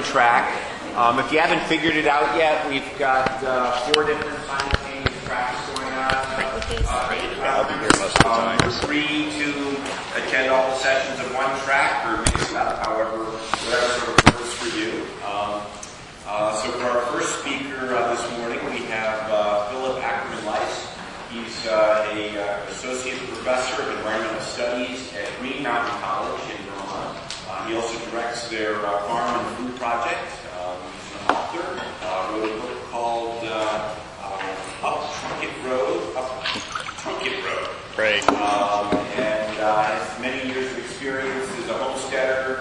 track. If you haven't figured it out yet, we've got 4 different simultaneous tracks going on. I'll be here most of the time. You're free to attend all the sessions of one track or mix it up, however, whatever works for you. So for our first speaker this morning, we have Philip Ackerman-Leiss. He's an associate professor of environmental studies at Green Mountain College in Vermont. He also directs their farm and food project. He's an author. Wrote a book called Up Trunkett Road. Great. And has many years of experience as a homesteader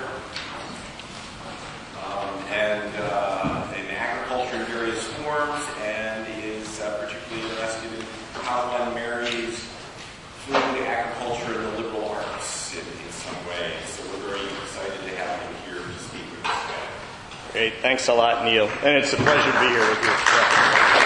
and in agriculture in various forms, and is particularly interested in how one marries food, agriculture, and the liberal arts in some way. So we're very excited to have him here to speak with us today. Great. Thanks a lot, Neil. And it's a pleasure to be here with you.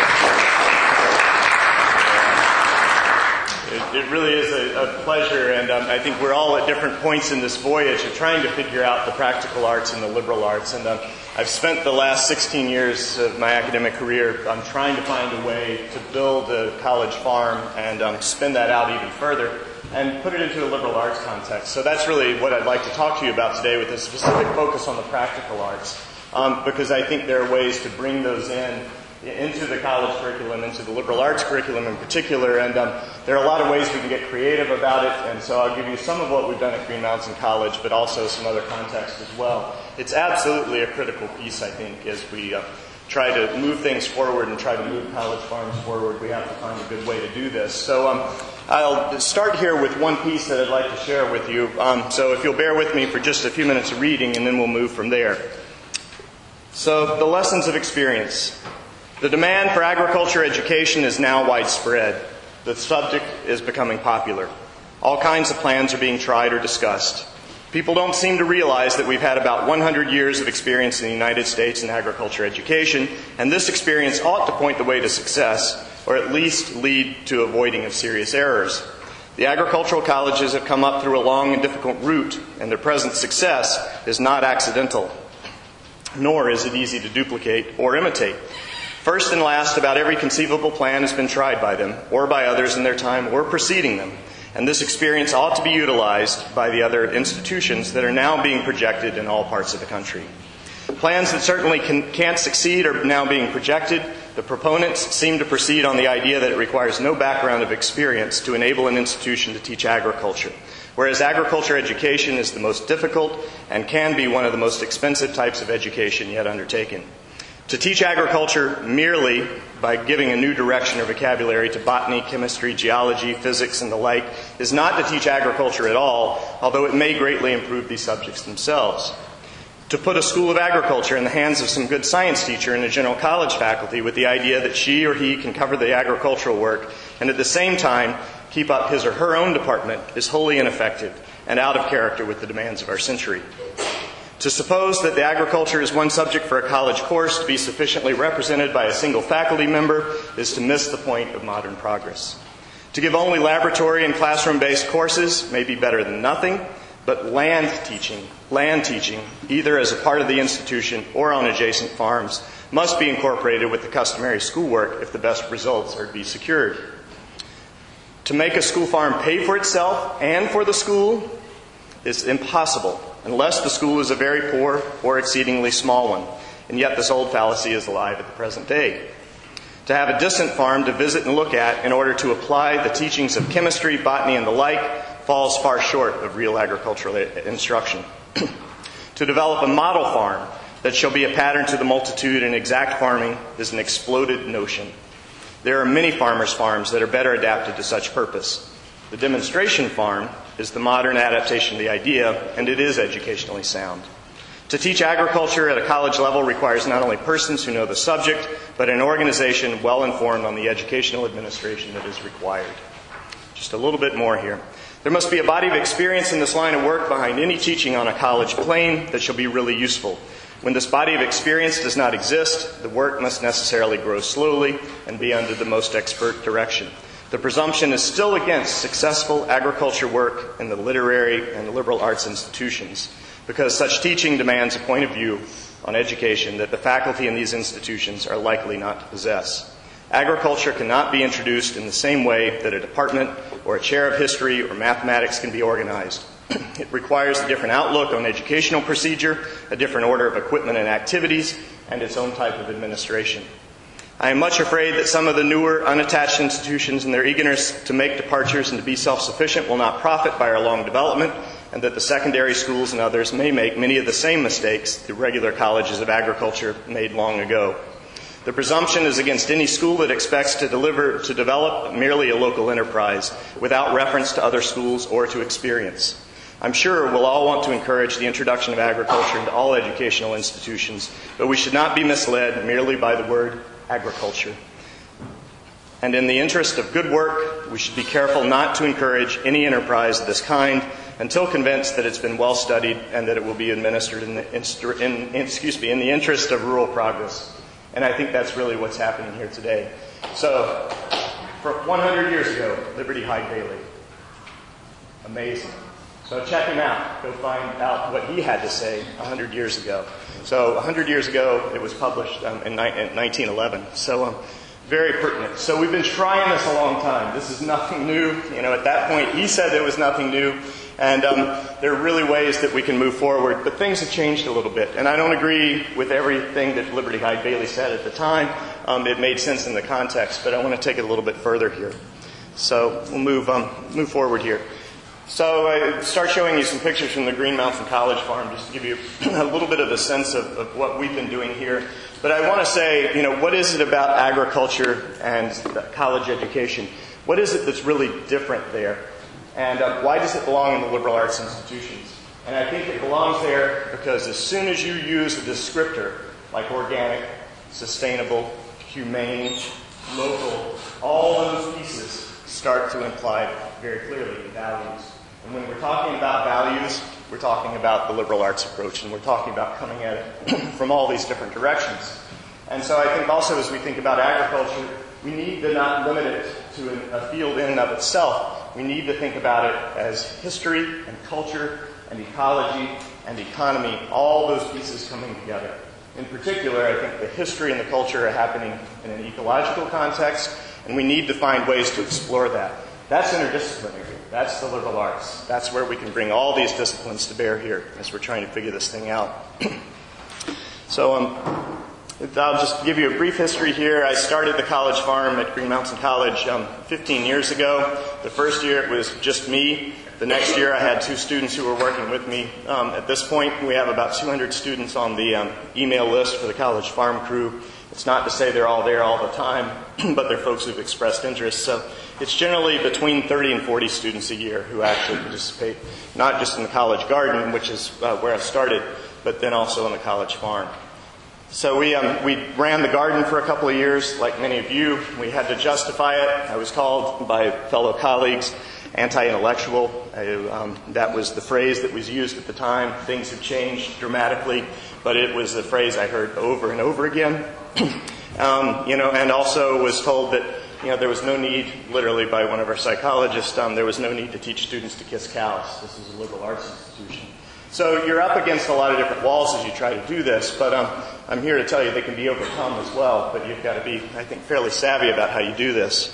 It really is a pleasure, and I think we're all at different points in this voyage of trying to figure out the practical arts and the liberal arts. And I've spent the last 16 years of my academic career trying to find a way to build a college farm and spin that out even further and put it into a liberal arts context. So that's really what I'd like to talk to you about today, with a specific focus on the practical arts, because I think there are ways to bring those into the college curriculum, into the liberal arts curriculum in particular, and there are a lot of ways we can get creative about it, and so I'll give you some of what we've done at Green Mountain College, but also some other context as well. It's absolutely a critical piece, I think, as we try to move things forward and try to move college farms forward. We have to find a good way to do this. So I'll start here with one piece that I'd like to share with you. So if you'll bear with me for just a few minutes of reading, and then we'll move from there. So the lessons of experience. The demand for agriculture education is now widespread. The subject is becoming popular. All kinds of plans are being tried or discussed. People don't seem to realize that we've had about 100 years of experience in the United States in agriculture education, and this experience ought to point the way to success, or at least lead to avoiding of serious errors. The agricultural colleges have come up through a long and difficult route, and their present success is not accidental, nor is it easy to duplicate or imitate. First and last, about every conceivable plan has been tried by them, or by others in their time, or preceding them. And this experience ought to be utilized by the other institutions that are now being projected in all parts of the country. Plans that certainly can't succeed are now being projected. The proponents seem to proceed on the idea that it requires no background of experience to enable an institution to teach agriculture, whereas agriculture education is the most difficult and can be one of the most expensive types of education yet undertaken. To teach agriculture merely by giving a new direction or vocabulary to botany, chemistry, geology, physics, and the like is not to teach agriculture at all, although it may greatly improve these subjects themselves. To put a school of agriculture in the hands of some good science teacher and a general college faculty with the idea that she or he can cover the agricultural work and at the same time keep up his or her own department is wholly ineffective and out of character with the demands of our century. To suppose that the agriculture is one subject for a college course to be sufficiently represented by a single faculty member is to miss the point of modern progress. To give only laboratory and classroom-based courses may be better than nothing, but land teaching, either as a part of the institution or on adjacent farms, must be incorporated with the customary schoolwork if the best results are to be secured. To make a school farm pay for itself and for the school is impossible, unless the school is a very poor or exceedingly small one. And yet this old fallacy is alive at the present day. To have a distant farm to visit and look at in order to apply the teachings of chemistry, botany, and the like falls far short of real agricultural instruction. To develop a model farm that shall be a pattern to the multitude in exact farming is an exploded notion. There are many farmers' farms that are better adapted to such purpose. The demonstration farm is the modern adaptation of the idea, and it is educationally sound. To teach agriculture at a college level requires not only persons who know the subject, but an organization well informed on the educational administration that is required. Just a little bit more here. There must be a body of experience in this line of work behind any teaching on a college plane that shall be really useful. When this body of experience does not exist, the work must necessarily grow slowly and be under the most expert direction. The presumption is still against successful agriculture work in the literary and liberal arts institutions, because such teaching demands a point of view on education that the faculty in these institutions are likely not to possess. Agriculture cannot be introduced in the same way that a department or a chair of history or mathematics can be organized. It requires a different outlook on educational procedure, a different order of equipment and activities, and its own type of administration. I am much afraid that some of the newer, unattached institutions in their eagerness to make departures and to be self-sufficient will not profit by our long development, and that the secondary schools and others may make many of the same mistakes the regular colleges of agriculture made long ago. The presumption is against any school that expects to develop merely a local enterprise without reference to other schools or to experience. I'm sure we'll all want to encourage the introduction of agriculture into all educational institutions, but we should not be misled merely by the word agriculture. And in the interest of good work, we should be careful not to encourage any enterprise of this kind until convinced that it's been well studied and that it will be administered in the interest of rural progress. And I think that's really what's happening here today. So, for 100 years ago, Liberty Hyde Bailey. Amazing. So check him out. Go find out what he had to say 100 years ago. So 100 years ago, it was published in 1911. So very pertinent. So we've been trying this a long time. This is nothing new. At that point, he said there was nothing new. And there are really ways that we can move forward. But things have changed a little bit. And I don't agree with everything that Liberty Hyde Bailey said at the time. It made sense in the context. But I want to take it a little bit further here. So we'll move forward here. So I start showing you some pictures from the Green Mountain College farm just to give you a little bit of a sense of what we've been doing here. But I want to say, what is it about agriculture and college education? What is it that's really different there? And why does it belong in the liberal arts institutions? And I think it belongs there because as soon as you use a descriptor like organic, sustainable, humane, local, all those pieces start to imply very clearly values. And when we're talking about values, we're talking about the liberal arts approach, and we're talking about coming at it from all these different directions. And so I think also as we think about agriculture, we need to not limit it to a field in and of itself. We need to think about it as history and culture and ecology and economy, all those pieces coming together. In particular, I think the history and the culture are happening in an ecological context, and we need to find ways to explore that. That's interdisciplinary. That's the liberal arts. That's where we can bring all these disciplines to bear here as we're trying to figure this thing out. So I'll just give you a brief history here. I started the college farm at Green Mountain College 15 years ago. The first year it was just me. The next year I had 2 students who were working with me. At this point we have about 200 students on the email list for the college farm crew. It's not to say they're all there all the time, but they're folks who've expressed interest. So it's generally between 30 and 40 students a year who actually participate, not just in the college garden, which is where I started, but then also in the college farm. So we ran the garden for a couple of years, like many of you. We had to justify it. I was called by fellow colleagues anti-intellectual. That was the phrase that was used at the time. Things have changed dramatically, but it was the phrase I heard over and over again. And also was told that there was no need, literally by one of our psychologists, there was no need to teach students to kiss cows. This is a liberal arts institution. So you're up against a lot of different walls as you try to do this, but I'm here to tell you they can be overcome as well, but you've got to be, I think, fairly savvy about how you do this.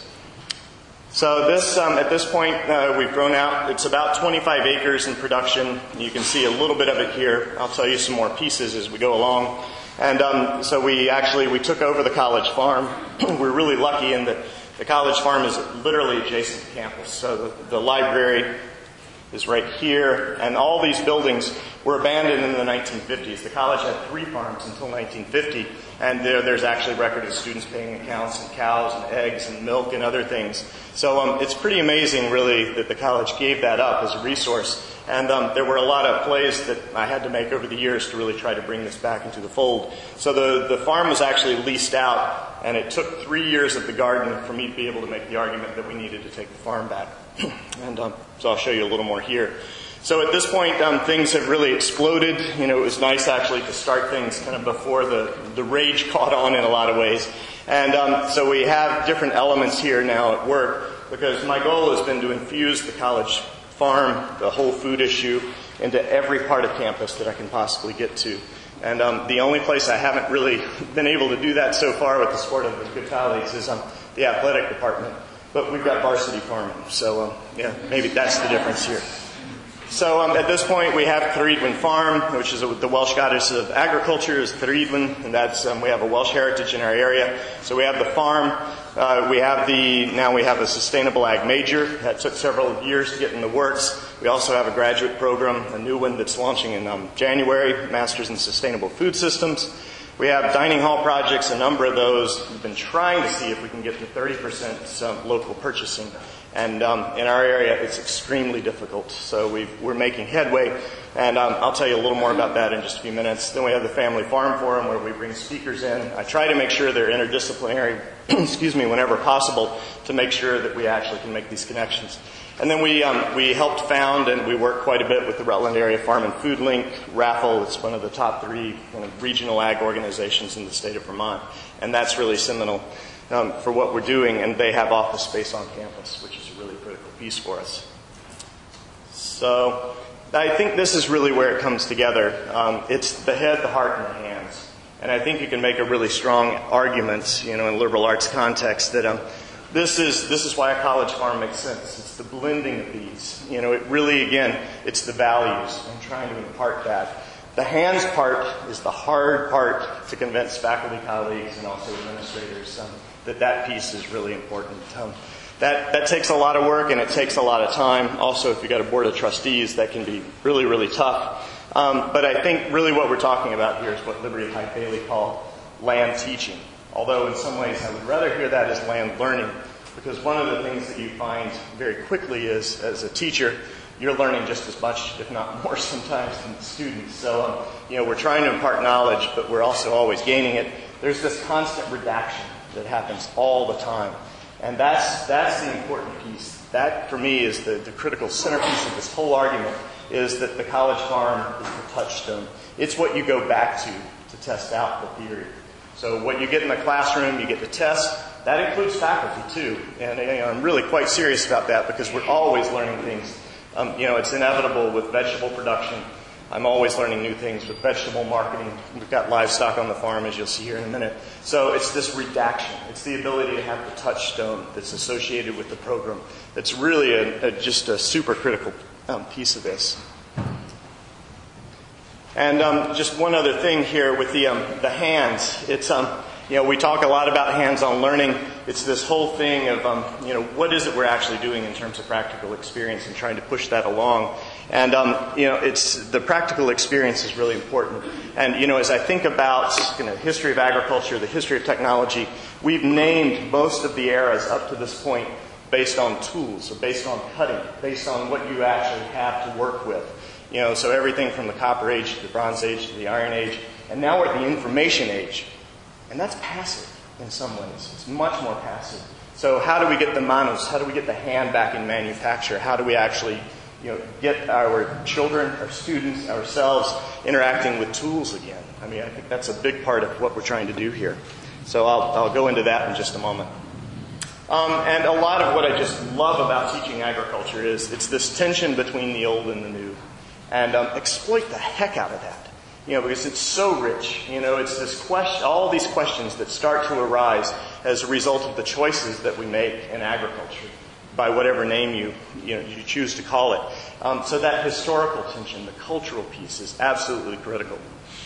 So this, at this point, we've grown out. It's about 25 acres in production. You can see a little bit of it here. I'll tell you some more pieces as we go along. And so we took over the college farm. We're really lucky in that the college farm is literally adjacent to campus. So the library is right here, and all these buildings were abandoned in the 1950s. The college had 3 farms until 1950, and there's actually record of students paying accounts and cows and eggs and milk and other things. So it's pretty amazing, really, that the college gave that up as a resource. And there were a lot of plays that I had to make over the years to really try to bring this back into the fold. So the farm was actually leased out, and it took 3 years of the garden for me to be able to make the argument that we needed to take the farm back. And so I'll show you a little more here. So at this point, things have really exploded. It was nice actually to start things kind of before the rage caught on in a lot of ways. And so we have different elements here now at work, because my goal has been to infuse the college farm, the whole food issue, into every part of campus that I can possibly get to. And the only place I haven't really been able to do that so far with the support of the good colleagues is the athletic department. But we've got varsity farming, so yeah, maybe that's the difference here. So at this point, we have Caerhydwen Farm, which is the Welsh goddess of agriculture, is Caerhydwen, and that's we have a Welsh heritage in our area. So we have the farm. Now we have a sustainable ag major. That took several years to get in the works. We also have a graduate program, a new one that's launching in January, Masters in Sustainable Food Systems. We have dining hall projects, a number of those. We've been trying to see if we can get to 30% local purchasing. And in our area, it's extremely difficult. So we're making headway, and I'll tell you a little more about that in just a few minutes. Then we have the Family Farm Forum, where we bring speakers in. I try to make sure they're interdisciplinary, whenever possible, to make sure that we actually can make these connections. And then we helped found, and we work quite a bit with the Rutland Area Farm and Food Link, RAFFLE. It's one of the top 3 kind of regional ag organizations in the state of Vermont, and that's really seminal for what we're doing. And they have office space on campus, which is a really critical piece for us. So I think this is really where it comes together. It's the head, the heart, and the hands. And I think you can make a really strong argument, in liberal arts context, that this is why a college farm makes sense. It's the blending of these. It really, again, it's the values and trying to impart that. The hands part is the hard part to convince faculty colleagues and also administrators that piece is really important. That takes a lot of work and it takes a lot of time. Also, if you've got a board of trustees, that can be really, really tough. But I think really what we're talking about here is what Liberty Hyde Bailey called land teaching. Although in some ways I would rather hear that as land learning, because one of the things that you find very quickly is, as a teacher, you're learning just as much, if not more sometimes, than the students. So, we're trying to impart knowledge, but we're also always gaining it. There's this constant redaction that happens all the time. And that's the important piece. That, for me, is the critical centerpiece of this whole argument, is that the college farm is the touchstone. It's what you go back to test out the theory. So what you get in the classroom, you get to test. That includes faculty, too. And I'm really quite serious about that, because we're always learning things. It's inevitable with vegetable production. I'm always learning new things with vegetable marketing. We've got livestock on the farm, as you'll see here in a minute. So it's this redaction. It's the ability to have the touchstone that's associated with the program. That's really just a super critical piece of this. And just one other thing here with the hands. It's we talk a lot about hands-on learning. It's this whole thing of what is it we're actually doing in terms of practical experience and trying to push that along. And it's the practical experience is really important. And as I think about the history of agriculture, the history of technology, we've named most of the eras up to this point based on tools, or based on cutting, based on what you actually have to work with. So everything from the Copper Age to the Bronze Age to the Iron Age, and now we're at the Information Age. And that's passive in some ways. It's much more passive. So how do we get the manos? How do we get the hand back in manufacture? How do we actually get our children, our students, ourselves interacting with tools again? I think that's a big part of what we're trying to do here. So I'll go into that in just a moment. And a lot of what I just love about teaching agriculture is it's this tension between the old and the new. And exploit the heck out of that. Because it's so rich. It's this question, all these questions that start to arise as a result of the choices that we make in agriculture, by whatever name you choose to call it. So that historical tension, the cultural piece, is absolutely critical.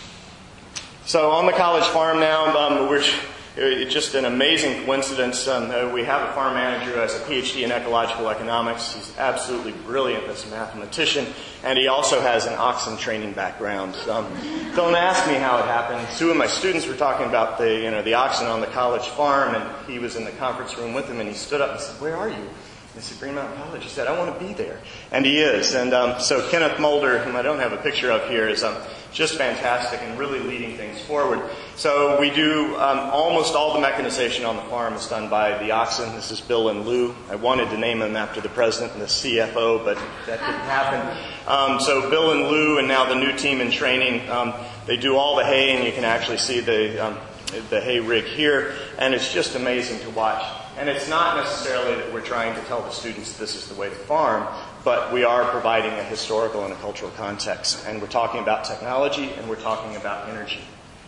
So on the college farm now, it's just an amazing coincidence. We have a farm manager who has a PhD in ecological economics. He's absolutely brilliant as a mathematician, and he also has an oxen training background. Don't ask me how it happened. Two of my students were talking about the oxen on the college farm, and he was in the conference room with them, and he stood up and said, "Where are you?" I said, "Green Mountain College." He said, "I want to be there." And he is. And so Kenneth Mulder, whom I don't have a picture of here, is just fantastic and really leading things forward. So we do almost all the mechanization on the farm is done by the oxen. This is Bill and Lou. I wanted to name them after the president and the CFO, but that didn't happen. So Bill and Lou, and now the new team in training, they do all the hay, and you can actually see the hay rig here, and it's just amazing to watch. And it's not necessarily that we're trying to tell the students this is the way to farm, but we are providing a historical and a cultural context. And we're talking about technology, and we're talking about energy.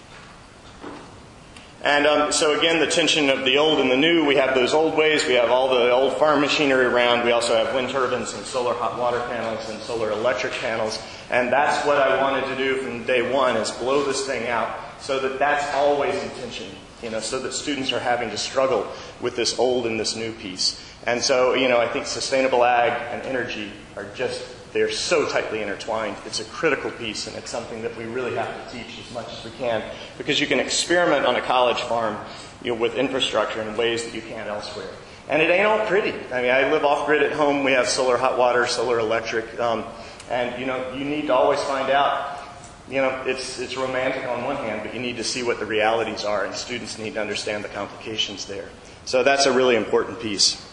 And so again, the tension of the old and the new, we have those old ways, we have all the old farm machinery around, we also have wind turbines and solar hot water panels and solar electric panels, and that's what I wanted to do from day one, is blow this thing out so that that's always in tension, so that students are having to struggle with this old and this new piece. And so, I think sustainable ag and energy are they're so tightly intertwined. It's a critical piece, and it's something that we really have to teach as much as we can, because you can experiment on a college farm, with infrastructure in ways that you can't elsewhere. And it ain't all pretty. I live off-grid at home. We have solar hot water, solar electric, and you need to always find out. It's romantic on one hand, but you need to see what the realities are, and students need to understand the complications there. So that's a really important piece.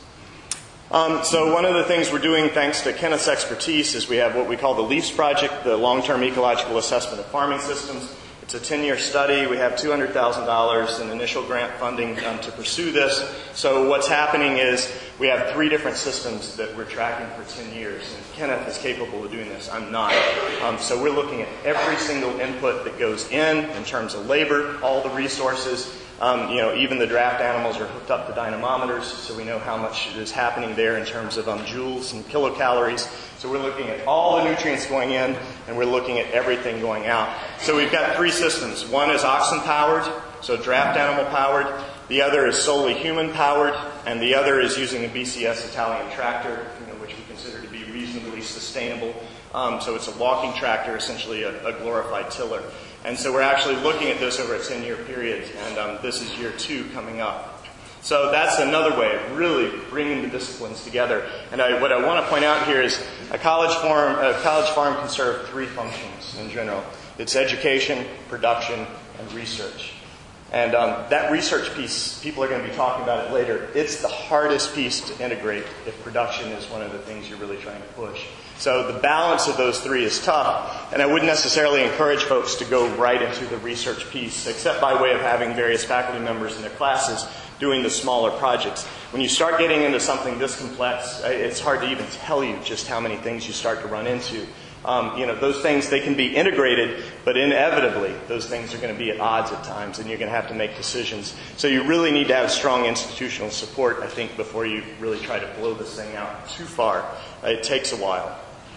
So one of the things we're doing, thanks to Kenneth's expertise, is we have what we call the LEAFS project, the Long-Term Ecological Assessment of Farming Systems. It's a 10-year study. We have $200,000 in initial grant funding to pursue this. So what's happening is we have 3 different systems that we're tracking for 10 years. And Kenneth is capable of doing this. I'm not. So we're looking at every single input that goes in terms of labor, all the resources. Even the draft animals are hooked up to dynamometers, so we know how much is happening there in terms of joules and kilocalories. So we're looking at all the nutrients going in, and we're looking at everything going out. So we've got 3 systems. One is oxen-powered, so draft animal-powered. The other is solely human-powered, and the other is using a BCS Italian tractor, which we consider to be reasonably sustainable. So it's a walking tractor, essentially a glorified tiller. And so we're actually looking at this over a 10-year period, and this is year 2 coming up. So that's another way of really bringing the disciplines together. And what I want to point out here is a college farm can serve 3 functions in general. It's education, production, and research. And that research piece, people are going to be talking about it later. It's the hardest piece to integrate if production is one of the things you're really trying to push. So the balance of those 3 is tough, and I wouldn't necessarily encourage folks to go right into the research piece, except by way of having various faculty members in their classes doing the smaller projects. When you start getting into something this complex, it's hard to even tell you just how many things you start to run into. Those things, they can be integrated, but inevitably, those things are going to be at odds at times, and you're going to have to make decisions. So you really need to have strong institutional support, I think, before you really try to blow this thing out too far. It takes a while.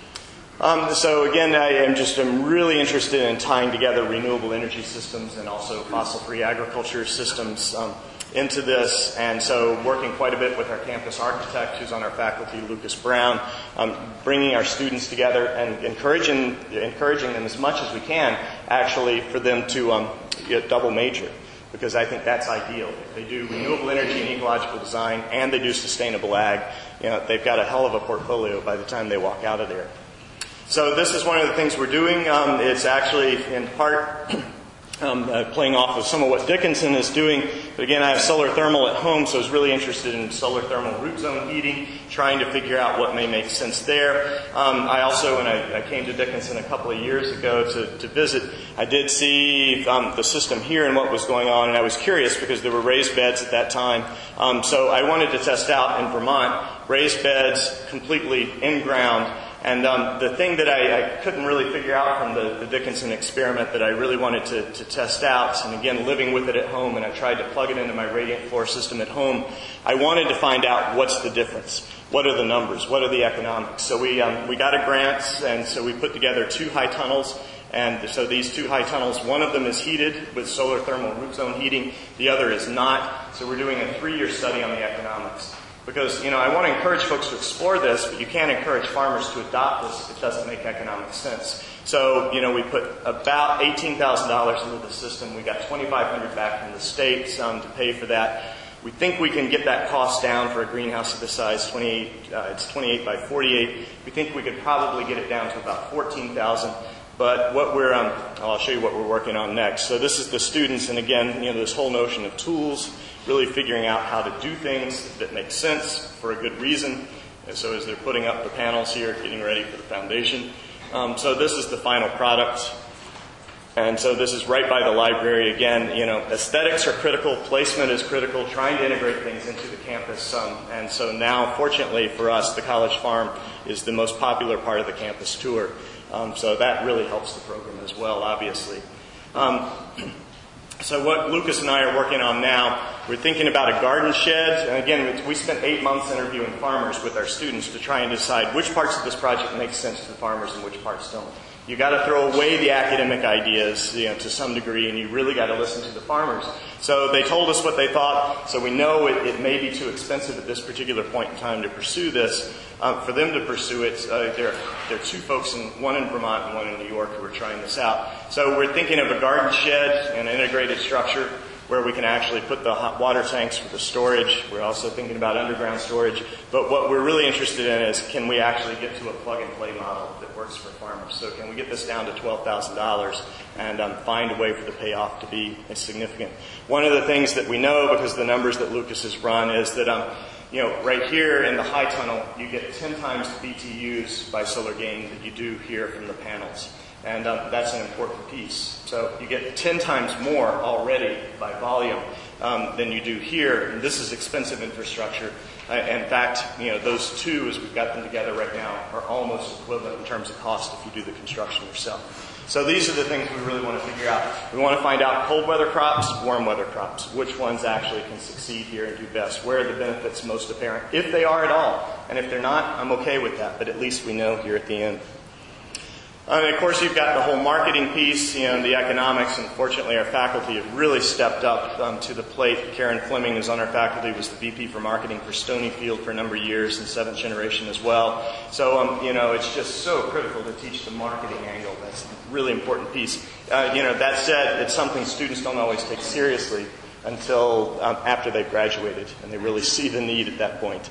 So again, I'm really interested in tying together renewable energy systems and also fossil-free agriculture systems into this, and so working quite a bit with our campus architect, who's on our faculty, Lucas Brown, bringing our students together and encouraging them as much as we can, actually, for them to double major, because I think that's ideal. If they do renewable energy and ecological design, and they do sustainable ag, they've got a hell of a portfolio by the time they walk out of there. So this is one of the things we're doing. It's actually, in part, playing off of some of what Dickinson is doing. But again, I have solar thermal at home, so I was really interested in solar thermal root zone heating, trying to figure out what may make sense there. I also, when I came to Dickinson a couple of years ago to visit, I did see the system here and what was going on, and I was curious because there were raised beds at that time. So I wanted to test out in Vermont, raised beds completely in-ground. And the thing that I couldn't really figure out from the Dickinson experiment that I really wanted to test out, and again, living with it at home, and I tried to plug it into my radiant floor system at home, I wanted to find out what's the difference. What are the numbers? What are the economics? So we got a grant, and so we put together 2 high tunnels. And so these 2 high tunnels, one of them is heated with solar thermal root zone heating, the other is not. So we're doing a 3-year study on the economics. Because, I want to encourage folks to explore this, but you can't encourage farmers to adopt this if it doesn't make economic sense. So, we put about $18,000 into the system. We got $2,500 back from the state to pay for that. We think we can get that cost down for a greenhouse of this size, it's 28 by 48. We think we could probably get it down to about $14,000. But what I'll show you what we're working on next. So this is the students, and again, this whole notion of tools, really figuring out how to do things that make sense for a good reason. And so as they're putting up the panels here, getting ready for the foundation. So this is the final product. And so this is right by the library. Again, aesthetics are critical, placement is critical, trying to integrate things into the campus. And so now, fortunately for us, the College Farm is the most popular part of the campus tour. So that really helps the program as well, obviously. So what Lucas and I are working on now, we're thinking about a garden shed. And again, we spent 8 months interviewing farmers with our students to try and decide which parts of this project make sense to the farmers and which parts don't. You got to throw away the academic ideas, to some degree, and you really got to listen to the farmers. So they told us what they thought. So we know it may be too expensive at this particular point in time to pursue this. For them to pursue it, there are 2 folks, one in Vermont and one in New York, who are trying this out. So we're thinking of a garden shed and an integrated structure where we can actually put the hot water tanks for the storage. We're also thinking about underground storage. But what we're really interested in is, can we actually get to a plug-and-play model that works for farmers? So can we get this down to $12,000 and find a way for the payoff to be significant? One of the things that we know, because the numbers that Lucas has run, is that right here in the high tunnel, you get 10 times the BTUs by solar gain that you do here from the panels. And that's an important piece. So you get 10 times more already by volume than you do here. And this is expensive infrastructure. In fact, those 2, as we've got them together right now, are almost equivalent in terms of cost if you do the construction yourself. So these are the things we really want to figure out. We want to find out cold weather crops, warm weather crops, which ones actually can succeed here and do best, where are the benefits most apparent, if they are at all. And if they're not, I'm okay with that, but at least we know here at the end. And of course, you've got the whole marketing piece, the economics, and fortunately our faculty have really stepped up to the plate. Karen Fleming is on our faculty, was the VP for marketing for Stonyfield for a number of years, and 7th generation as well. So, it's just so critical to teach the marketing angle. That's a really important piece. That said, it's something students don't always take seriously until after they've graduated, and they really see the need at that point.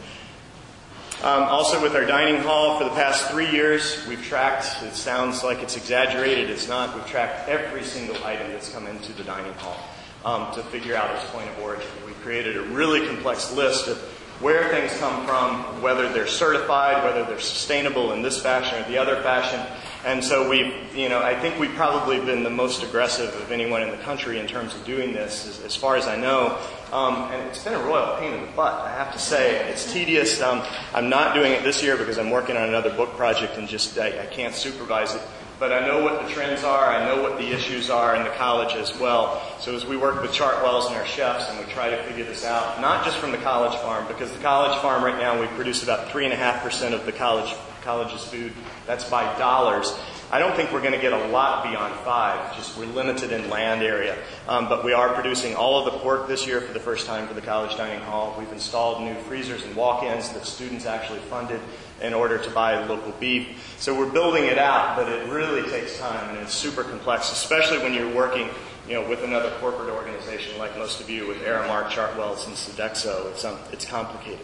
Also with our dining hall, for the past 3 years, we've tracked, it sounds like it's exaggerated, it's not, we've tracked every single item that's come into the dining hall to figure out its point of origin. We created a really complex list of where things come from, whether they're certified, whether they're sustainable in this fashion or the other fashion. And so I think we've probably been the most aggressive of anyone in the country in terms of doing this, as far as I know. And it's been a royal pain in the butt, I have to say. It's tedious. I'm not doing it this year because I'm working on another book project and I can't supervise it. But I know what the trends are. I know what the issues are in the college as well. So as we work with Chartwells and our chefs and we try to figure this out, not just from the College Farm, because the College Farm right now we produce about 3.5% of the college's food. That's by dollars. I don't think we're going to get a lot beyond 5. Just we're limited in land area. But we are producing all of the pork this year for the first time for the college dining hall. We've installed new freezers and walk-ins that students actually funded in order to buy local beef. So we're building it out, but it really takes time and it's super complex, especially when you're working with another corporate organization like most of you with Aramark, Chartwells, and Sodexo. It's complicated.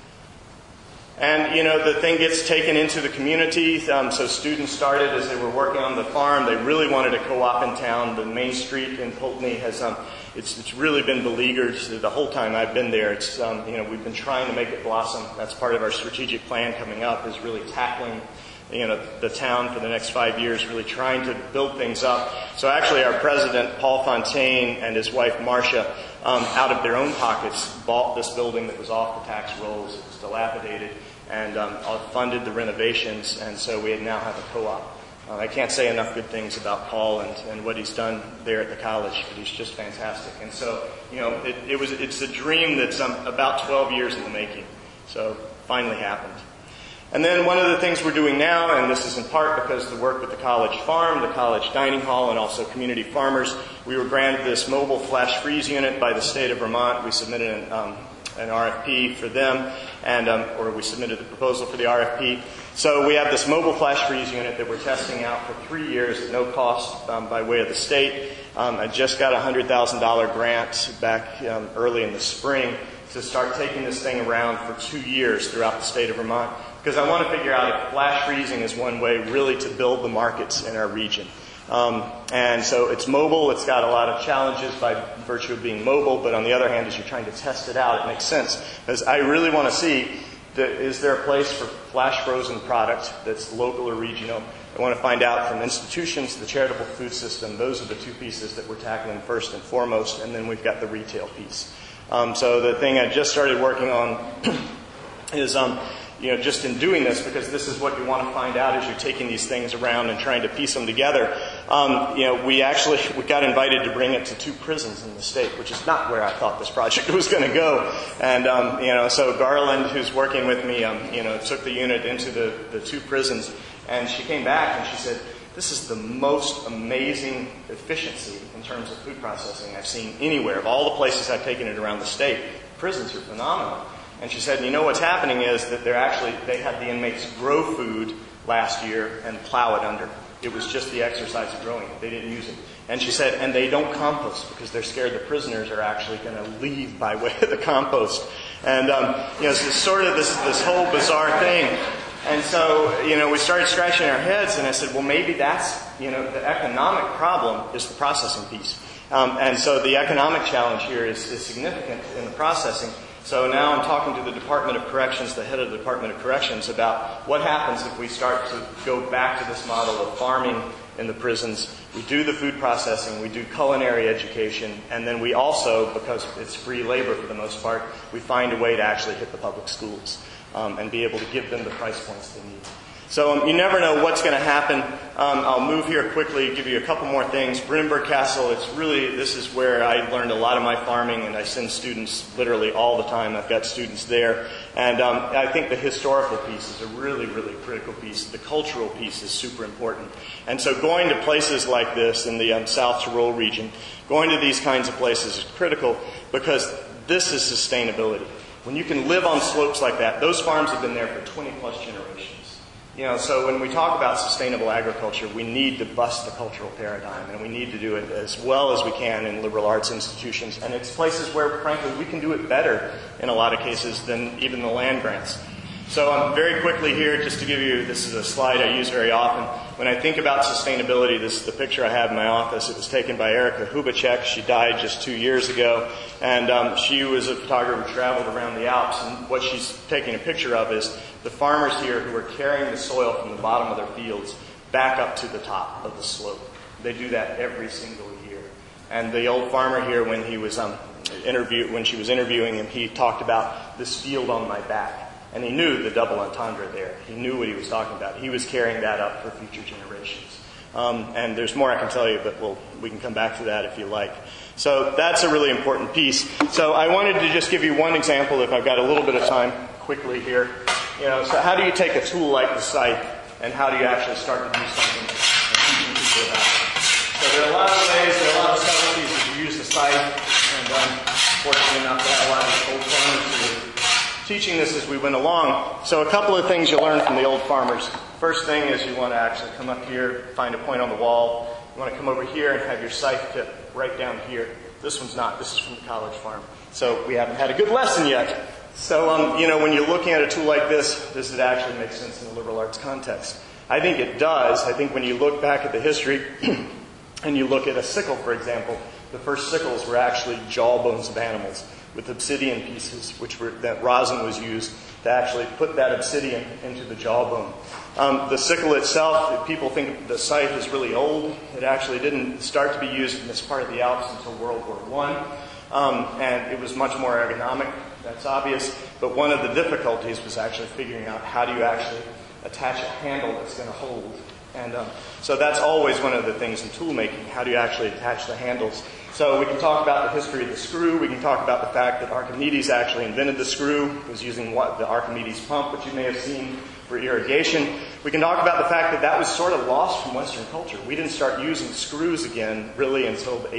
And, the thing gets taken into the community. So students started as they were working on the farm. They really wanted a co-op in town. The main street in Pulteney has, it's really been beleaguered the whole time I've been there. It's, we've been trying to make it blossom. That's part of our strategic plan coming up, is really tackling, the town for the next 5 years, really trying to build things up. So actually our president, Paul Fontaine, and his wife, Marcia, out of their own pockets, bought this building that was off the tax rolls. It was dilapidated, and funded the renovations, and so we now have a co-op. I can't say enough good things about Paul and what he's done there at the college, but he's just fantastic. And so, it's a dream that's about 12 years in the making. So finally happened. And then one of the things we're doing now, and this is in part because of the work with the College Farm, the College Dining Hall, and also Community Farmers, we were granted this mobile flash freeze unit by the state of Vermont. We submitted an RFP for them, or we submitted the proposal for the RFP. So we have this mobile flash freeze unit that we're testing out for 3 years at no cost by way of the state. I just got a $100,000 grant back early in the spring to start taking this thing around for 2 years throughout the state of Vermont, because I want to figure out if flash freezing is one way really to build the markets in our region. And so it's mobile. It's got a lot of challenges by virtue of being mobile, but on the other hand, as you're trying to test it out, it makes sense. Because I really want to see, Is there a place for flash frozen product that's local or regional? I want to find out from institutions, the charitable food system. Those are the two pieces that we're tackling first and foremost, and then we've got the retail piece. So the thing I just started working on is, just in doing this, because this is what you want to find out as you're taking these things around and trying to piece them together. We got invited to bring it to 2 prisons in the state, which is not where I thought this project was going to go. And, so Garland, who's working with me, took the unit into the 2 prisons, and she came back and she said, "This is the most amazing efficiency in terms of food processing I've seen anywhere. Of all the places I've taken it around the state, prisons are phenomenal." And she said, what's happening is that they had the inmates grow food last year and plow it under. It was just the exercise of growing it. They didn't use it. And she said, and they don't compost because they're scared the prisoners are actually going to leave by way of the compost. And, it's sort of this whole bizarre thing. And so, we started scratching our heads, and I said, well, maybe that's, the economic problem is the processing piece. And so the economic challenge here is significant in the processing. So now I'm talking to the Department of Corrections, the head of the Department of Corrections, about what happens if we start to go back to this model of farming in the prisons. We do the food processing, we do culinary education, and then we also, because it's free labor for the most part, we find a way to actually hit the public schools and be able to give them the price points they need. So you never know what's going to happen. I'll move here quickly, give you a couple more things. Brunenburg Castle, this is where I learned a lot of my farming, and I send students literally all the time. I've got students there. And I think the historical piece is a really, really critical piece. The cultural piece is super important. And so going to places like this in the South Tyrol region, going to these kinds of places is critical because this is sustainability. When you can live on slopes like that, those farms have been there for 20 plus generations. So when we talk about sustainable agriculture, we need to bust the cultural paradigm, and we need to do it as well as we can in liberal arts institutions. And it's places where, frankly, we can do it better in a lot of cases than even the land grants. So very quickly here, just to give you, this is a slide I use very often. When I think about sustainability, this is the picture I have in my office. It was taken by Erika Hubacek. She died just 2 years ago. And she was a photographer who traveled around the Alps. And what she's taking a picture of is the farmers here who are carrying the soil from the bottom of their fields back up to the top of the slope. They do that every single year. And the old farmer here, when he was when she was interviewing him, he talked about this field on my back. And he knew the double entendre there. He knew what he was talking about. He was carrying that up for future generations. And there's more I can tell you, but we can come back to that if you like. So that's a really important piece. So I wanted to just give you one example, if I've got a little bit of time, quickly here. So how do you take a tool like the scythe, and how do you actually start to do something and teaching people about it? So there are a lot of ways, there are a lot of subtleties as you use the scythe, and fortunately enough, I have a lot of old farmers who were teaching this as we went along. So a couple of things you learn from the old farmers. First thing is you want to actually come up here, find a point on the wall. You want to come over here and have your scythe tip right down here. This one's not. This is from the college farm. So we haven't had a good lesson yet. So, when you're looking at a tool like this, does it actually make sense in the liberal arts context? I think it does. I think when you look back at the history and you look at a sickle, for example, the first sickles were actually jawbones of animals with obsidian pieces, that rosin was used to actually put that obsidian into the jawbone. The sickle itself, people think the scythe is really old. It actually didn't start to be used in this part of the Alps until World War I. And it was much more ergonomic, that's obvious. But one of the difficulties was actually figuring out how do you actually attach a handle that's going to hold. And so that's always one of the things in tool making. How do you actually attach the handles? So we can talk about the history of the screw. We can talk about the fact that Archimedes actually invented the screw. He was using the Archimedes pump, which you may have seen for irrigation. We can talk about the fact that that was sort of lost from Western culture. We didn't start using screws again really until the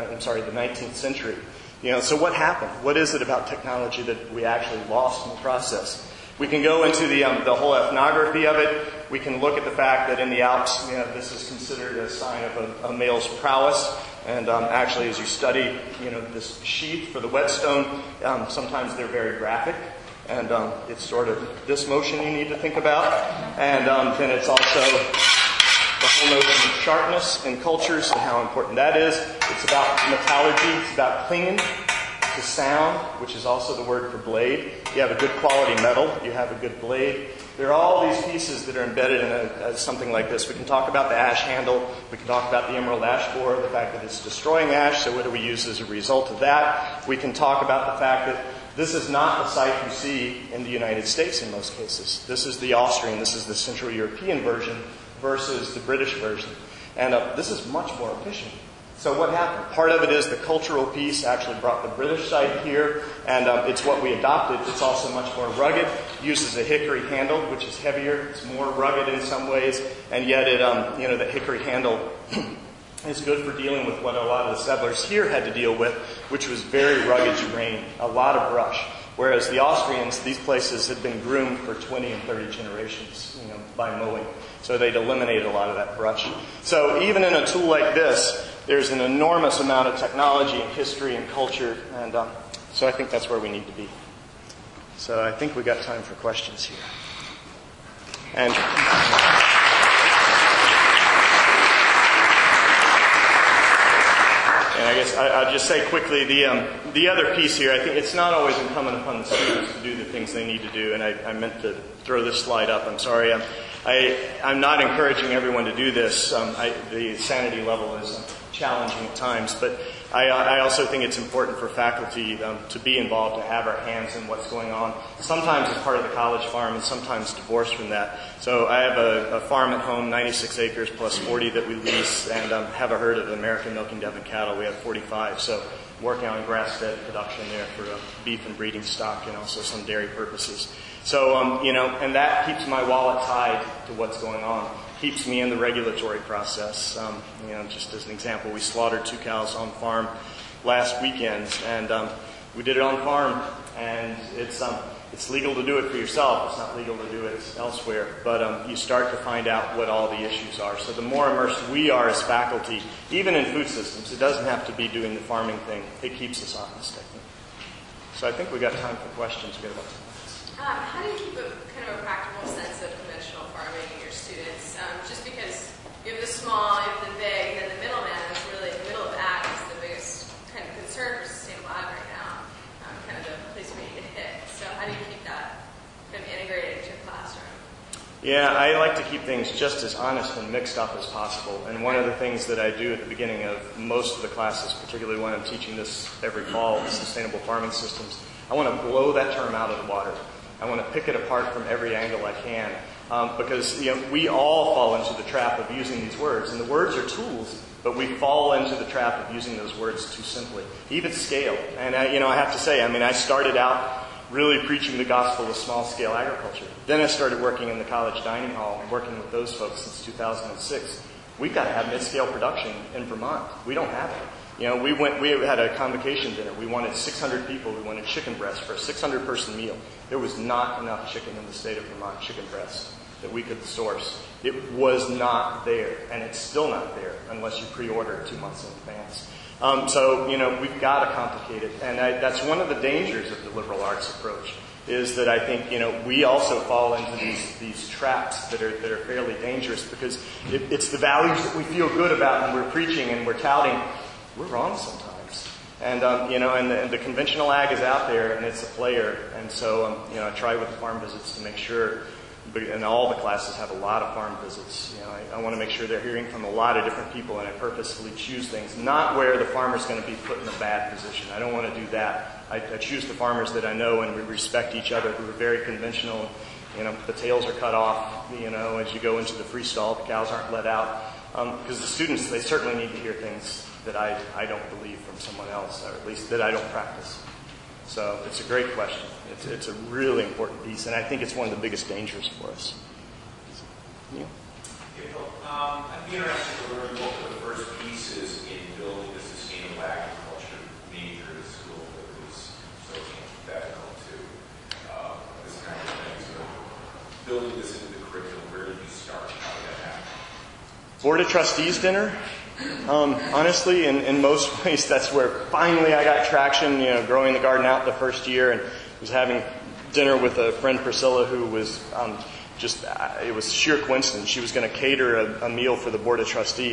19th century. So what happened? What is it about technology that we actually lost in the process? We can go into the whole ethnography of it. We can look at the fact that in the Alps, this is considered a sign of a male's prowess. And actually, as you study, this sheath for the whetstone, sometimes they're very graphic. And it's sort of this motion you need to think about. And then it's also the whole notion of sharpness in cultures and how important that is. It's about metallurgy. It's about clinging. to sound, which is also the word for blade. You have a good quality metal, you have a good blade. There are all these pieces that are embedded in something like this. We can talk about the ash handle. We can talk about the emerald ash borer, the fact that it's destroying ash, so what do we use as a result of that? We can talk about the fact that this is not the site you see in the United States in most cases. This is the Austrian, this is the Central European version versus the British version. And this is much more efficient. So what happened? Part of it is the cultural piece actually brought the British site here, and it's what we adopted. It's also much more rugged. Uses a hickory handle, which is heavier. It's more rugged in some ways, and yet the hickory handle is good for dealing with what a lot of the settlers here had to deal with, which was very rugged terrain, a lot of brush. Whereas the Austrians, these places had been groomed for 20 and 30 generations, by mowing. So they'd eliminated a lot of that brush. So even in a tool like this, there's an enormous amount of technology and history and culture, and so I think that's where we need to be. So I think we got time for questions here. And I guess I'll just say quickly, the other piece here, I think it's not always incumbent upon the students to do the things they need to do, and I meant to throw this slide up. I'm sorry. I'm not encouraging everyone to do this. The sanity level is challenging at times, but I also think it's important for faculty to be involved, to have our hands in what's going on. Sometimes as part of the college farm and sometimes divorced from that. So I have a farm at home, 96 acres plus 40 that we lease, and have a herd of American milking Devon cattle. We have 45, so working on grass-fed production there for beef and breeding stock and also some dairy purposes. So, and that keeps my wallet tied to what's going on. Keeps me in the regulatory process. Just as an example, we slaughtered 2 cows on farm last weekend, and we did it on farm, and it's legal to do it for yourself. It's not legal to do it elsewhere, but you start to find out what all the issues are. So the more immersed we are as faculty, even in food systems, it doesn't have to be doing the farming thing. It keeps us honest, I think. So I think we got time for questions. We got about 10 minutes. How do you keep a kind of a practical sense of conventional farming in your students? Just because you have the small, you have the big, and then the middleman is really, the middle of that is the biggest kind of concern for sustainable ag right now, kind of the place where you get hit. So how do you keep that kind of integrated into your classroom? Yeah, I like to keep things just as honest and mixed up as possible. And one of the things that I do at the beginning of most of the classes, particularly when I'm teaching this every fall, the sustainable farming systems, I want to blow that term out of the water. I want to pick it apart from every angle I can, because we all fall into the trap of using these words, and the words are tools, but we fall into the trap of using those words too simply, even scale. And I have to say, I started out really preaching the gospel of small-scale agriculture. Then I started working in the college dining hall and working with those folks since 2006. We've got to have mid-scale production in Vermont. We don't have it. We had a convocation dinner. We wanted 600 people. We wanted chicken breast for a 600-person meal. There was not enough chicken in the state of Vermont, chicken breast, that we could source. It was not there, and it's still not there unless you pre-order 2 months in advance. So we've got to complicate it, and that's one of the dangers of the liberal arts approach, is that I think, we also fall into these traps that are fairly dangerous, because it's the values that we feel good about when we're preaching and we're touting. We're wrong sometimes. And, and the conventional ag is out there, and it's a player. And so, I try with the farm visits to make sure, and all the classes have a lot of farm visits. I want to make sure they're hearing from a lot of different people, and I purposefully choose things, not where the farmer's going to be put in a bad position. I don't want to do that. I choose the farmers that I know and we respect each other, who are very conventional. The tails are cut off, as you go into the free stall, the cows aren't let out. Because the students, they certainly need to hear things that I don't believe from someone else, or at least that I don't practice. So it's a great question. It's a really important piece, and I think it's one of the biggest dangers for us. Neil? I'd be interested to learn what were the first pieces in building the sustainable agriculture major at school that was so difficult to this kind of thing. So building this into the curriculum, where did you start? How did that happen? Board of Trustees dinner. Honestly, in most ways, that's where finally I got traction, growing the garden out the first year, and was having dinner with a friend, Priscilla, who was it was sheer coincidence. She was going to cater a meal for the Board of Trustees,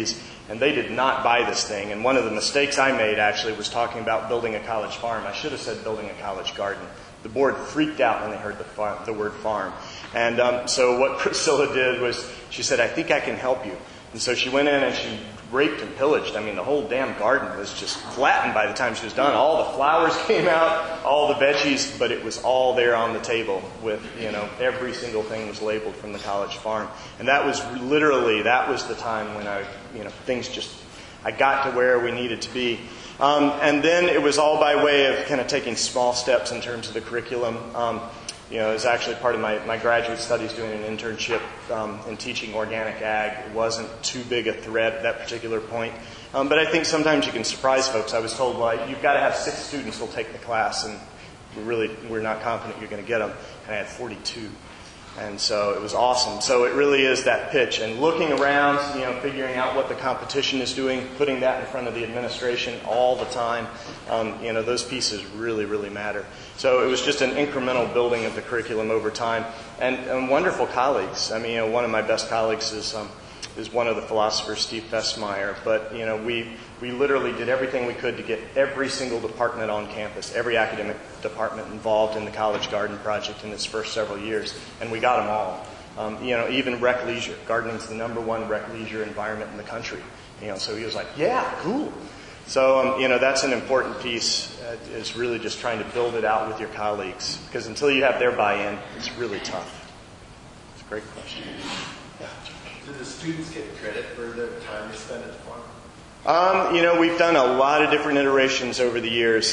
And they did not buy this thing. And one of the mistakes I made actually was talking about building a college farm. I should have said building a college garden. The board freaked out when they heard the word farm. And so what Priscilla did was she said, I think I can help you. And so she went in and she raped and pillaged. I mean, the whole damn garden was just flattened by the time she was done. All the flowers came out, all the veggies, but it was all there on the table with, every single thing was labeled from the college farm. And that was the time when I got to where we needed to be. And then it was all by way of kind of taking small steps in terms of the curriculum. It was actually part of my graduate studies doing an internship in teaching organic ag. It wasn't too big a threat at that particular point. But I think sometimes you can surprise folks. I was told, well, you've got to have 6 students who'll take the class, and we're not confident you're going to get them. And I had 42. And so it was awesome. So it really is that pitch. And looking around, figuring out what the competition is doing, putting that in front of the administration all the time, those pieces really, really matter. So it was just an incremental building of the curriculum over time. And wonderful colleagues. I mean, one of my best colleagues is one of the philosophers, Steve Fessmeyer. But, we literally did everything we could to get every single department on campus, every academic department involved in the College Garden Project in its first several years. And we got them all. Even rec leisure. Gardening's the #1 rec leisure environment in the country. So he was like, yeah, cool. So, that's an important piece, is really just trying to build it out with your colleagues. Because until you have their buy-in, it's really tough. It's a great question. Yeah. Do the students get credit for their time they spend at the farm? We've done a lot of different iterations over the years.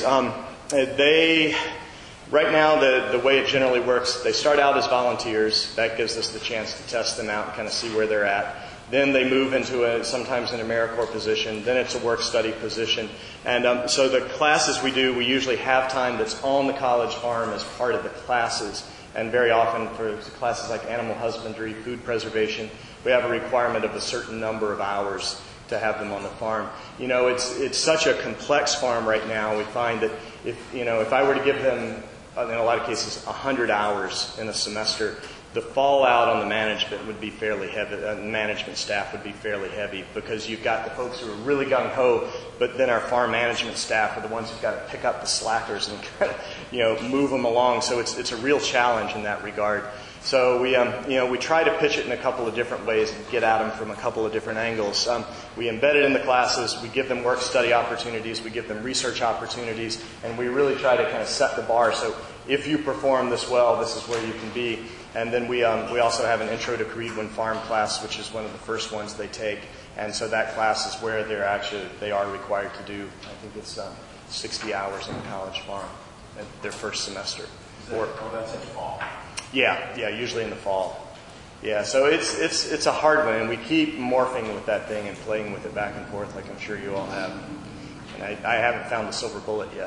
Right now, the way it generally works, they start out as volunteers. That gives us the chance to test them out and kind of see where they're at. Then they move into sometimes an AmeriCorps position. Then it's a work-study position. And so the classes we do, we usually have time that's on the college farm as part of the classes. And very often for classes like animal husbandry, food preservation, we have a requirement of a certain number of hours to have them on the farm. It's such a complex farm right now. We find that if I were to give them, in a lot of cases, 100 hours in a semester, the fallout on the management would be fairly heavy. Management staff would be fairly heavy because you've got the folks who are really gung-ho, but then our farm management staff are the ones who've got to pick up the slackers and kind of, move them along. So it's a real challenge in that regard. So we try to pitch it in a couple of different ways and get at them from a couple of different angles. We embed it in the classes. We give them work-study opportunities. We give them research opportunities. And we really try to kind of set the bar. So if you perform this well, this is where you can be. And then we also have an Intro to Careedwin Farm class, which is one of the first ones they take. And so that class is where they are required to do, I think it's 60 hours on the college farm at their first semester. That's in the fall. Yeah, usually in the fall. Yeah, so it's a hard one, and we keep morphing with that thing and playing with it back and forth, like I'm sure you all have. And I haven't found the silver bullet yet.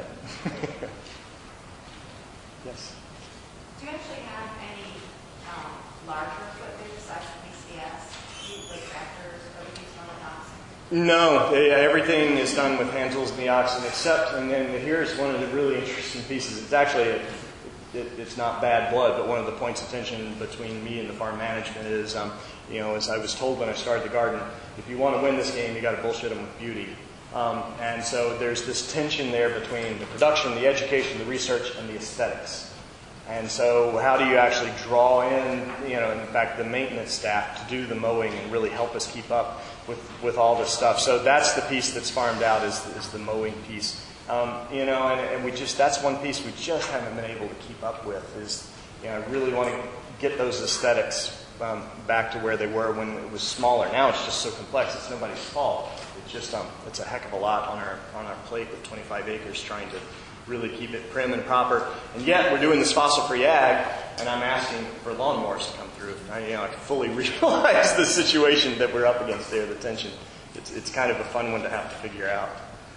Yes. Do you actually have any larger equipment besides PCS, like tractors, or do you use one with oxen? No, everything is done with hand tools and the oxen, except, and then here's one of the really interesting pieces. It's actually it's not bad blood, but one of the points of tension between me and the farm management is, as I was told when I started the garden, if you want to win this game, you got to bullshit them with beauty. And so there's this tension there between the production, the education, the research, and the aesthetics. And so how do you actually draw in, in fact, the maintenance staff to do the mowing and really help us keep up with all this stuff? So that's the piece that's farmed out is the mowing piece. And we that's one piece we just haven't been able to keep up with is, I really want to get those aesthetics back to where they were when it was smaller. Now it's just so complex, it's nobody's fault. It's just, it's a heck of a lot on our plate with 25 acres trying to really keep it prim and proper. And yet we're doing this fossil-free ag, and I'm asking for lawnmowers to come through. I can fully realize the situation that we're up against there, the tension. It's kind of a fun one to have to figure out.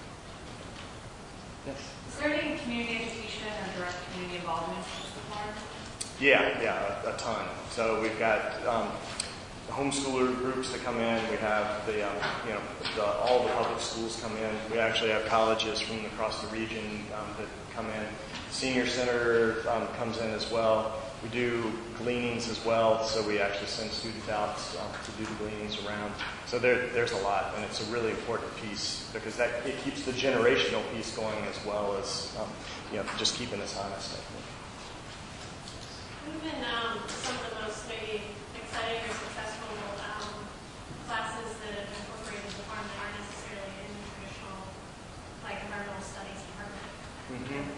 Yes. Is there any community education or direct community involvement with the farm? Yeah, a ton. So we've got homeschooler groups that come in. We have all the public schools come in. We actually have colleges from across the region that come in. Senior Center comes in as well. We do gleanings as well, so we actually send students out to do the gleanings around. So there's a lot, and it's a really important piece because it keeps the generational piece going as well as just keeping us honest, I think. What have been some of the most maybe exciting or successful classes that have incorporated the farm that aren't necessarily in the traditional environmental studies department? Mm-hmm.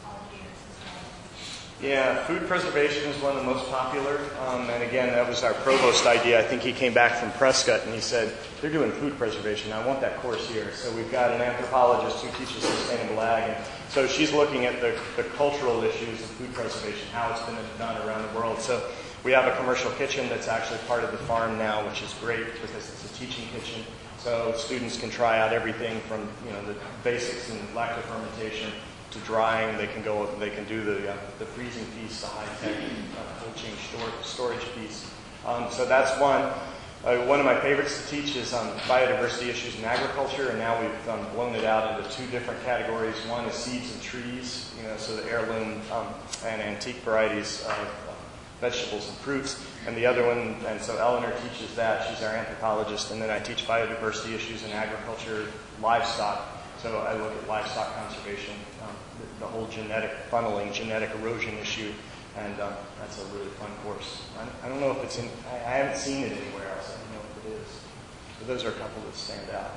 Well? Yeah, food preservation is one of the most popular. And again, that was our provost idea. I think he came back from Prescott and he said, they're doing food preservation. I want that course here. So we've got an anthropologist who teaches sustainable ag. And so she's looking at the cultural issues of food preservation, how it's been done around the world. So we have a commercial kitchen that's actually part of the farm now, which is great because it's a teaching kitchen. So students can try out everything from the basics in lactofermentation to drying. They can do the freezing piece, the high-tech cold chain storage piece. So that's one. One of my favorites to teach is biodiversity issues in agriculture, and now we've blown it out into two different categories. One is seeds and trees, so the heirloom and antique varieties of vegetables and fruits. And the other one, and so Eleanor teaches that. She's our anthropologist, and then I teach biodiversity issues in agriculture, livestock. So I look at livestock conservation, the whole genetic funneling, genetic erosion issue, and that's a really fun course. I don't know if it's I haven't seen it anywhere else. I don't know if it is. So those are a couple that stand out.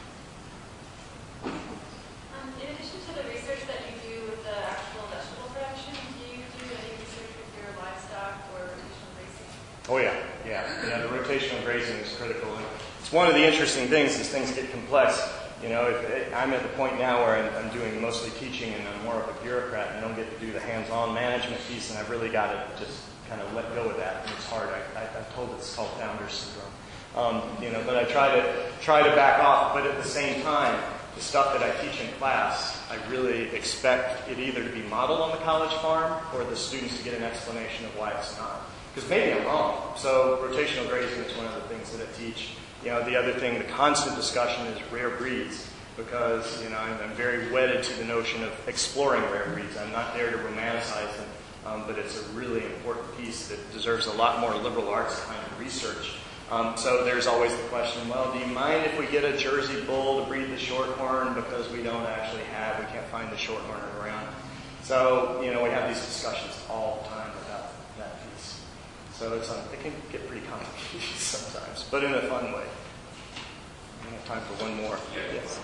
In addition to the research that you do with the actual vegetable production, do you do any research with your livestock or rotational grazing? Oh yeah. The rotational grazing is critical. And it's one of the interesting things as things get complex. I'm at the point now where I'm doing mostly teaching and I'm more of a bureaucrat and I don't get to do the hands-on management piece, and I've really got to just kind of let go of that. And it's hard. I'm told it's called founder syndrome. But I try to back off. But at the same time, the stuff that I teach in class, I really expect it either to be modeled on the college farm or the students to get an explanation of why it's not. Because maybe I'm wrong. So rotational grazing is one of the things that I teach. The other thing, the constant discussion is rare breeds, because, I'm very wedded to the notion of exploring rare breeds. I'm not there to romanticize them, but it's a really important piece that deserves a lot more liberal arts kind of research. So there's always the question, well, do you mind if we get a Jersey bull to breed the shorthorn because we can't find the shorthorn around? So, we have these discussions all the time about that piece. So it can get pretty complicated sometimes, but in a fun way. We have time for one more. Yes.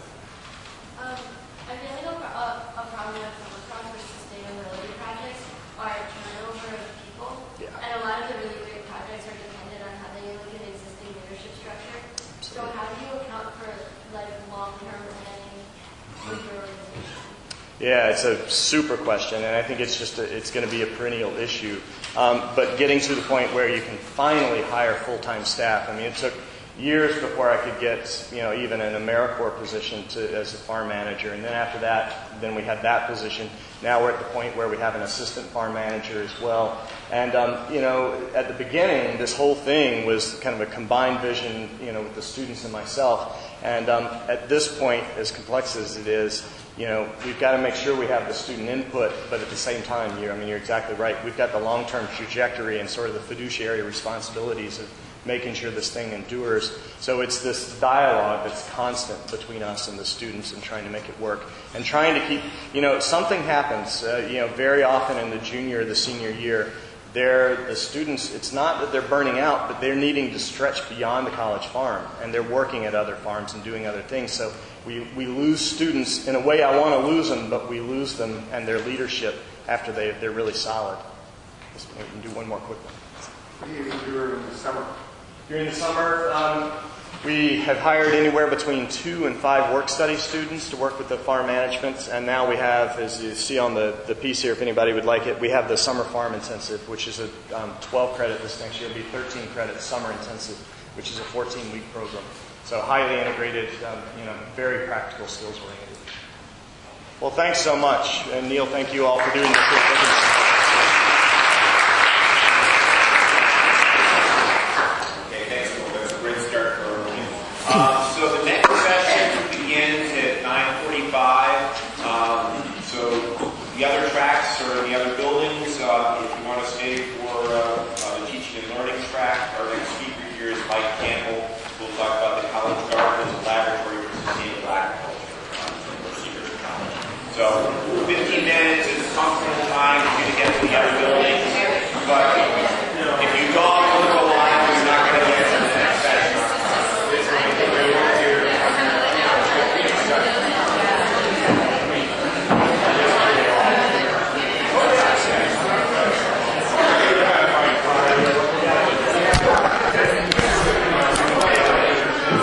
I feel like a problem I've come across with sustainability projects are turnover of people. Yeah. And a lot of the really great projects are dependent on having an existing leadership structure. Absolutely. So how do you account for long-term planning for your organization? Yeah, it's a super question, and I think it's going to be a perennial issue. But getting to the point where you can finally hire full-time staff. I mean, it took years before I could get, even an AmeriCorps position as a farm manager. And then after that, then we had that position. Now we're at the point where we have an assistant farm manager as well. And, at the beginning, this whole thing was kind of a combined vision, with the students and myself. And at this point, as complex as it is, we've got to make sure we have the student input, but at the same time, you're exactly right. We've got the long-term trajectory and sort of the fiduciary responsibilities of making sure this thing endures. So it's this dialogue that's constant between us and the students and trying to make it work. And trying to keep, something happens, very often in the junior or the senior year, the students, it's not that they're burning out, but they're needing to stretch beyond the college farm, and they're working at other farms and doing other things. So we lose students. In a way, I want to lose them, but we lose them and their leadership after they're really solid. We can do one more quick one. What do you do during the summer? During the summer, we have hired anywhere between 2 and 5 work-study students to work with the farm management. And now we have, as you see on the piece here, if anybody would like it, we have the Summer Farm Intensive, which is a 12 credit this next year. It'll be 13 credit Summer Intensive, which is a 14-week program. So highly integrated, very practical skills oriented. Well, thanks so much. And Neil, thank you all for doing this. Okay, So 15 minutes is a comfortable time for you to get to the other buildings, but